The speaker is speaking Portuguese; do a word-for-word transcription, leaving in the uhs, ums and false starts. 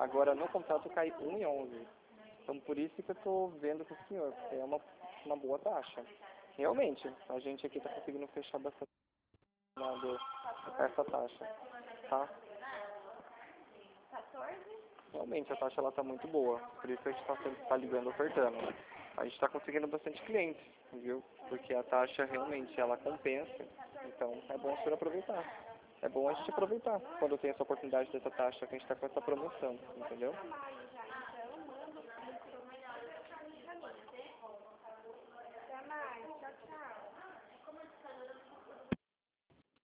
Agora no contrato cai um e onze. Então por isso que eu estou vendo com o senhor, porque é uma, uma boa taxa. Realmente, a gente aqui está conseguindo fechar bastante essa taxa, tá? Realmente a taxa está muito boa, por isso que a gente está tá ligando ofertando. A gente está conseguindo bastante clientes, viu? Porque a taxa realmente ela compensa, então é bom o senhor aproveitar. É bom a gente aproveitar quando tem essa oportunidade dessa taxa, que a gente está com essa promoção, entendeu?